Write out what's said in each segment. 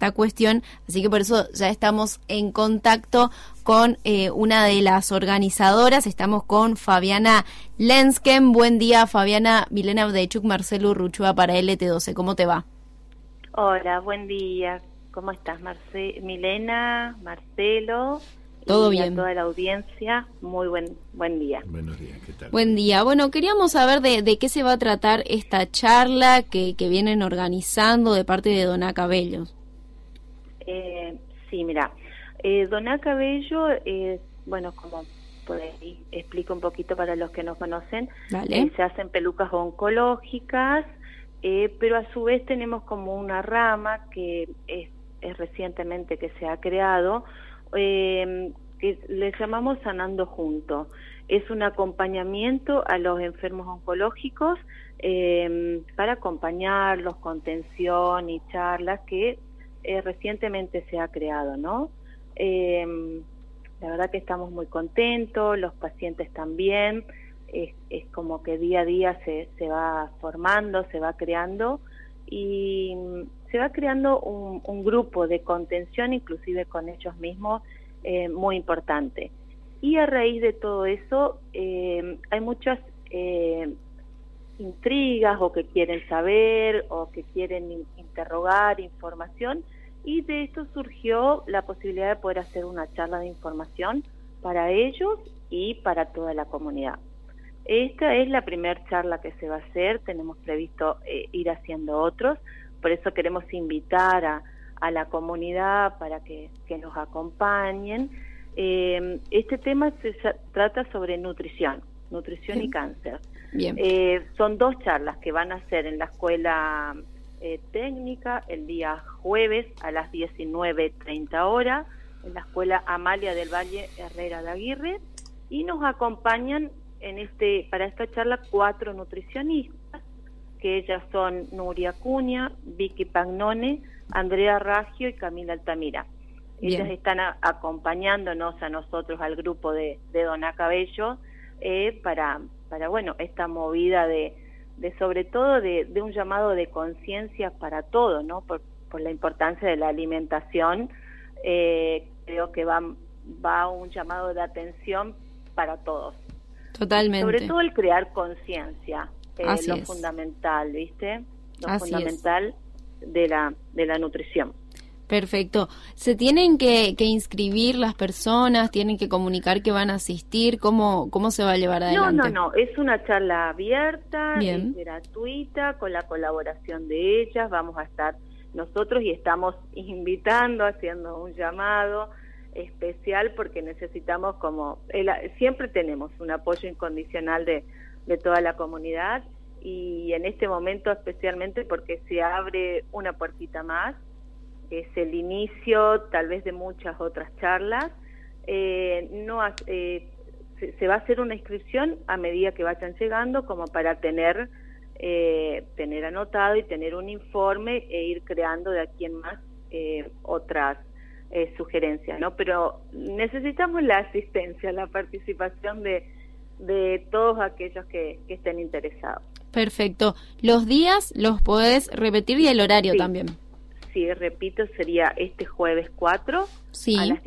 esta cuestión, así que por eso ya estamos en contacto con una de las organizadoras. Estamos con Fabiana Lensken. Buen día, Fabiana. Milena Abdeychuk, Marcelo Urruchua para LT12. ¿Cómo te va? Hola, buen día. ¿Cómo estás, Milena, Marcelo? Todo y bien. A toda la audiencia, muy buen día. Buenos días, ¿qué tal? Buen día. Bueno, queríamos saber de qué se va a tratar esta charla que vienen organizando de parte de Doná Cabello. Sí, mira, Doná Cabello, bueno, como por ahí explico un poquito para los que no conocen, se hacen pelucas oncológicas, pero a su vez tenemos como una rama que es recientemente que se ha creado, que le llamamos Sanando Juntos. Es un acompañamiento a los enfermos oncológicos para acompañarlos, contención y charlas que recientemente se ha creado, ¿no? La verdad que estamos muy contentos, los pacientes también, es como que día a día se va formando, se va creando y se va creando un grupo de contención, inclusive con ellos mismos, muy importante. Y a raíz de todo eso hay muchas intrigas o que quieren saber o que quieren interrogar información, y de esto surgió la posibilidad de poder hacer una charla de información para ellos y para toda la comunidad. Esta es la primera charla que se va a hacer, tenemos previsto ir haciendo otros, por eso queremos invitar a la comunidad para que nos acompañen. Este tema se trata sobre nutrición y cáncer. Bien. Son 2 charlas que van a ser en la escuela técnica el día jueves a las 19:30 horas, en la escuela Amalia del Valle Herrera de Aguirre, y nos acompañan para esta charla 4 nutricionistas, que ellas son Nuria Acuña, Vicky Pagnone, Andrea Raggio y Camila Altamira. Bien. Ellas están acompañándonos a nosotros, al grupo de Doná Cabello, para bueno, esta movida de sobre todo de un llamado de conciencia para todo, ¿no? Por la importancia de la alimentación, creo que va un llamado de atención para todos. Totalmente. Sobre todo el crear conciencia, lo es. Fundamental, ¿viste? Lo Así fundamental de la nutrición. Perfecto. ¿Se tienen que inscribir las personas? ¿Tienen que comunicar que van a asistir? ¿Cómo se va a llevar adelante? No, es una charla abierta, Bien. es gratuita, con la colaboración de ellas. Vamos a estar nosotros y estamos invitando, haciendo un llamado especial, porque necesitamos siempre tenemos un apoyo incondicional de toda la comunidad, y en este momento especialmente porque se abre una puertita más. Es el inicio tal vez de muchas otras charlas. Se va a hacer una inscripción a medida que vayan llegando, como para tener anotado y tener un informe e ir creando de aquí en más otras sugerencias, ¿no? Pero necesitamos la asistencia, la participación de todos aquellos que estén interesados. Perfecto. ¿Los días los podés repetir y el horario también? Sí, repito, sería este jueves 4, sí. A las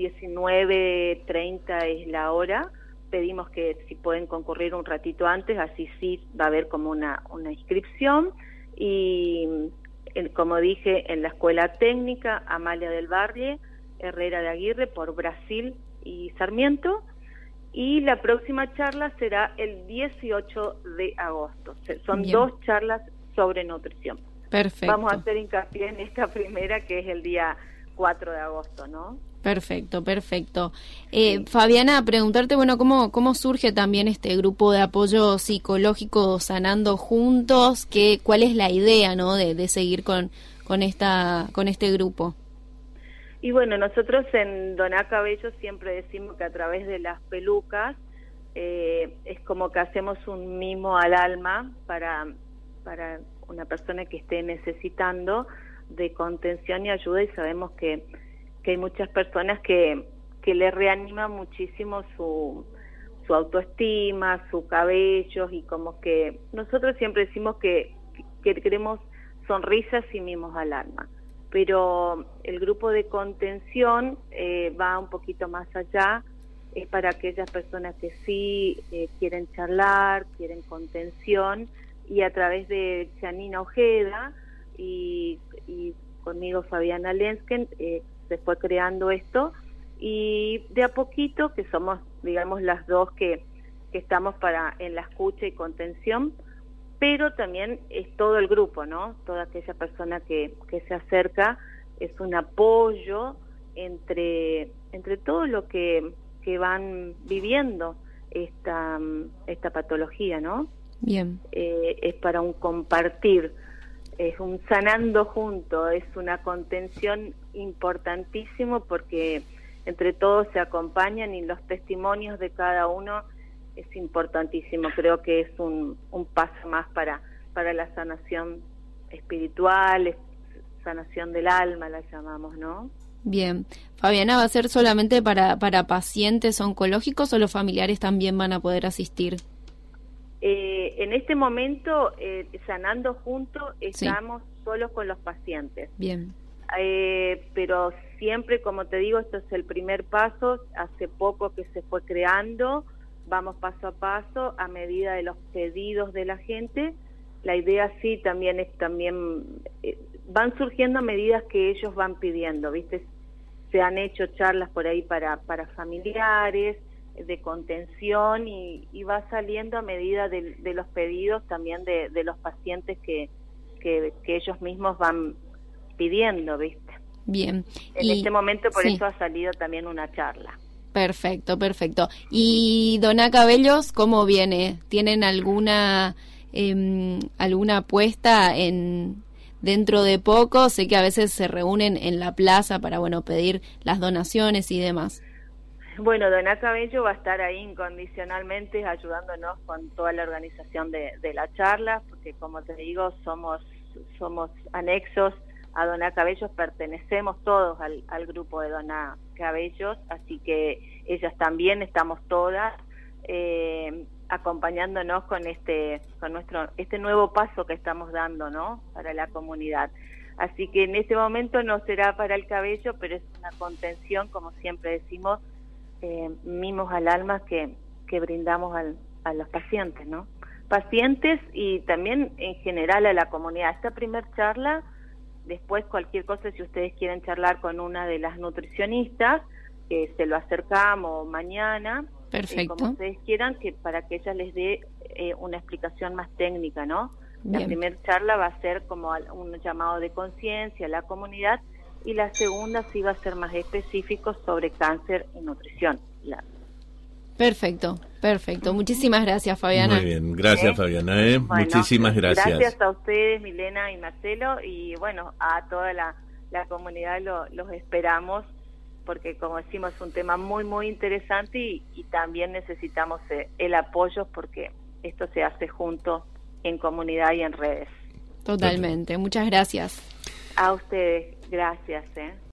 19:30 es la hora. Pedimos que si pueden concurrir un ratito antes, así sí va a haber como una inscripción. Y como dije, en la escuela técnica Amalia del Valle Herrera de Aguirre, por Brasil y Sarmiento. Y la próxima charla será el 18 de agosto. Son Bien. 2 charlas sobre nutrición. Perfecto. Vamos a hacer hincapié en esta primera, que es el día 4 de agosto, ¿no? Perfecto. Fabiana, preguntarte, bueno, ¿cómo surge también este grupo de apoyo psicológico Sanando Juntos? ¿Cuál es la idea, ¿no? de seguir con este grupo? Y bueno, nosotros en Doná Cabello siempre decimos que a través de las pelucas es como que hacemos un mimo al alma para una persona que esté necesitando de contención y ayuda, y sabemos que hay muchas personas que le reanima muchísimo su autoestima, su cabello, y como que nosotros siempre decimos que queremos sonrisas y mimos al alma. pero el grupo de contención va un poquito más allá, es para aquellas personas que sí quieren charlar, quieren contención, y a través de Janina Ojeda y conmigo Fabiana Lensken se fue creando esto, y de a poquito, que somos, digamos, las dos que estamos en la escucha y contención, pero también es todo el grupo, ¿no? Toda aquella persona que se acerca es un apoyo entre todo lo que van viviendo esta patología, ¿no? Bien. Es para un compartir, es un sanando junto, es una contención importantísimo, porque entre todos se acompañan y los testimonios de cada uno es importantísimo. Creo que es un paso más para la sanación espiritual, sanación del alma, la llamamos, ¿no? Bien. Fabiana, ¿va a ser solamente para pacientes oncológicos o los familiares también van a poder asistir? En este momento, sanando juntos, estamos solos con los pacientes. Bien. Pero siempre, como te digo, esto es el primer paso. Hace poco que se fue creando, vamos paso a paso a medida de los pedidos de la gente. La idea sí también van surgiendo medidas que ellos van pidiendo, ¿viste? Se han hecho charlas por ahí para familiares, de contención, y va saliendo a medida de los pedidos también de los pacientes que ellos mismos van pidiendo, ¿viste? Bien. En este momento por eso ha salido también una charla. Perfecto, perfecto. ¿Y Doná Cabellos cómo viene? ¿Tienen alguna apuesta dentro de poco? Sé que a veces se reúnen en la plaza para, pedir las donaciones y demás. Bueno, Doná Cabello va a estar ahí incondicionalmente ayudándonos con toda la organización de la charla, porque como te digo, somos anexos a Doná Cabellos, pertenecemos todos al grupo de Doná Cabellos, así que ellas también estamos todas acompañándonos con este nuevo paso que estamos dando, ¿no?, para la comunidad. Así que en este momento no será para el cabello, pero es una contención, como siempre decimos, mimos al alma que brindamos a los pacientes, ¿no? Pacientes y también en general a la comunidad. Esta primer charla, después cualquier cosa, si ustedes quieren charlar con una de las nutricionistas, se lo acercamos mañana. Perfecto. Como ustedes quieran, para que ella les dé una explicación más técnica, ¿no? Bien. La primera charla va a ser como un llamado de conciencia a la comunidad, y la segunda sí va a ser más específico sobre cáncer y nutrición. Perfecto, perfecto. Muchísimas gracias, Fabiana. Muy bien, gracias, Fabiana. Bueno, muchísimas gracias. Gracias a ustedes, Milena y Marcelo, y bueno, a toda la comunidad los esperamos, porque como decimos es un tema muy, muy interesante, y también necesitamos el apoyo, porque esto se hace junto en comunidad y en redes. Totalmente. Muchas gracias. A ustedes, gracias.